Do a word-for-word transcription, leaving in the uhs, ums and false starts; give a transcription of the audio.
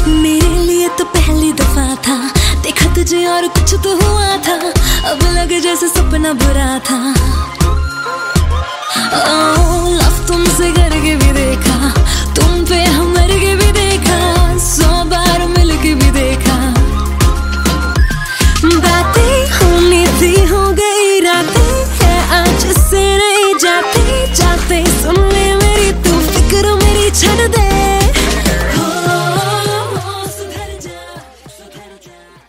मेरे लिए तो पहली दफा था, देखा तुझे और कुछ तो हुआ था, अब लगे जैसे सपना बुरा था।